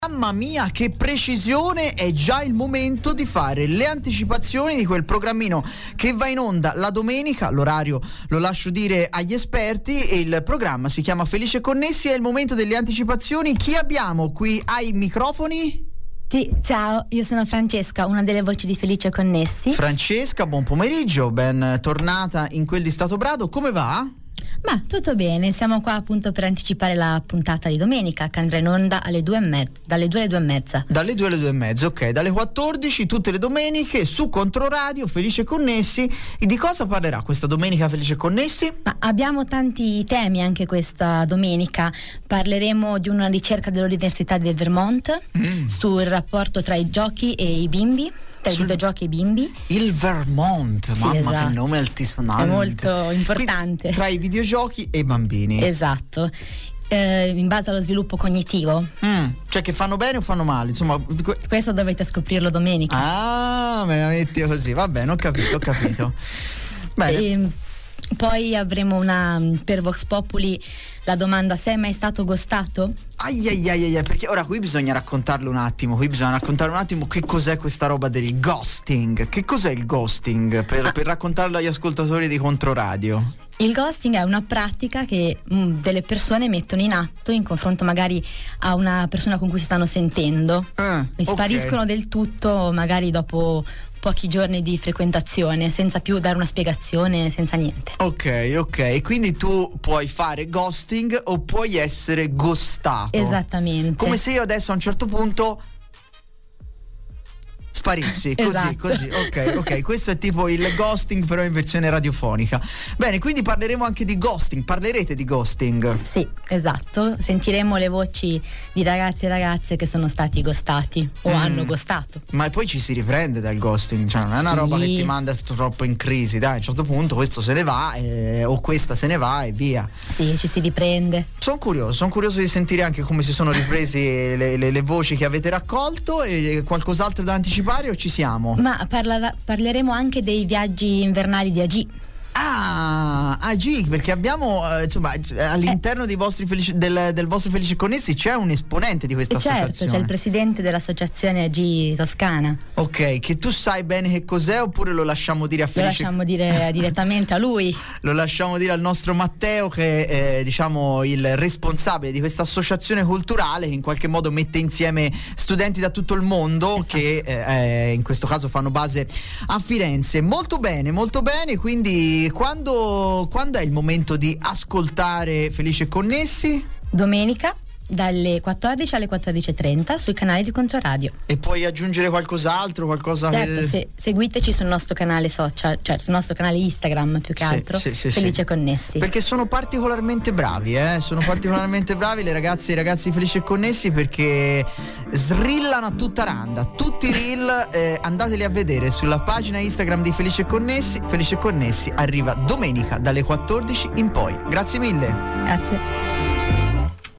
Mamma mia, che precisione! È già il momento di fare le anticipazioni di quel programmino che va in onda la domenica. L'orario lo lascio dire agli esperti e il programma si chiama Felice Connessi. È il momento delle anticipazioni. Chi abbiamo qui ai microfoni? Sì, ciao, io sono Francesca, una delle voci di Felice Connessi. Francesca, buon pomeriggio, ben tornata in quel di Statobrado. Come va? Ma tutto bene, siamo qua appunto per anticipare la puntata di domenica che andrà in onda alle 2:30, dalle 2 alle 2:30. Dalle 2 alle 2:30, ok, dalle 14 tutte le domeniche su Controradio, Felice Connessi. E di cosa parlerà questa domenica Felice Connessi? Ma abbiamo tanti temi anche questa domenica. Parleremo di una ricerca dell'Università del Vermont sul rapporto tra i giochi e i bimbi. Tra i videogiochi e i bimbi. Il Vermont, sì, mamma, esatto. Che nome altisonante. È molto importante. Quindi, tra i videogiochi e i bambini. Esatto. In base allo sviluppo cognitivo. Cioè che fanno bene o fanno male? Insomma, questo dovete scoprirlo domenica. Ah, me la metti così. Va bene, ho capito. Bene. Poi avremo per Vox Populi la domanda: sei mai stato ghostato? Ai, perché ora qui bisogna raccontarlo un attimo. Che cos'è questa roba del ghosting. Che cos'è il ghosting? Per raccontarlo agli ascoltatori di Controradio. Il ghosting è una pratica che delle persone mettono in atto in confronto magari a una persona con cui si stanno sentendo e spariscono del tutto magari dopo pochi giorni di frequentazione, senza più dare una spiegazione, senza niente. Ok, quindi tu puoi fare ghosting o puoi essere ghostato. Esattamente. Come se io adesso a un certo punto sparissi, esatto. così, ok, questo è tipo il ghosting però in versione radiofonica. Bene, quindi parleremo anche di ghosting, parlerete di ghosting? Sì, esatto, sentiremo le voci di ragazzi e ragazze che sono stati ghostati o hanno ghostato. Ma poi ci si riprende dal ghosting, cioè non è una roba che ti manda troppo in crisi, dai, a un certo punto questo se ne va o questa se ne va e via. Sì, ci si riprende. Sono curioso di sentire anche come si sono ripresi le voci che avete raccolto. E qualcos'altro da anticipare o ci siamo? Ma parleremo anche dei viaggi invernali di AG. AG, perché abbiamo all'interno dei vostri del vostro Felice Connessi c'è un esponente di questa associazione. Certo, c'è il presidente dell'associazione AG Toscana. Ok, che tu sai bene che cos'è oppure lo lasciamo dire a Felice? Lo lasciamo dire direttamente a lui. Lo lasciamo dire al nostro Matteo, che è il responsabile di questa associazione culturale che in qualche modo mette insieme studenti da tutto il mondo, esatto, che in questo caso fanno base a Firenze. Molto bene, quindi quando è il momento di ascoltare Felice Connessi? Domenica dalle 14 alle 14:30 sui canali di Controradio. E puoi aggiungere qualcos'altro? Certo, seguiteci sul nostro canale social, cioè sul nostro canale Instagram più che altro, Felice Connessi. Perché sono particolarmente bravi, le ragazze e i ragazzi di Felice Connessi, perché srillano a tutta randa, tutti i reel, andateli a vedere sulla pagina Instagram di Felice Connessi. Felice Connessi arriva domenica dalle 14 in poi. Grazie mille. Grazie.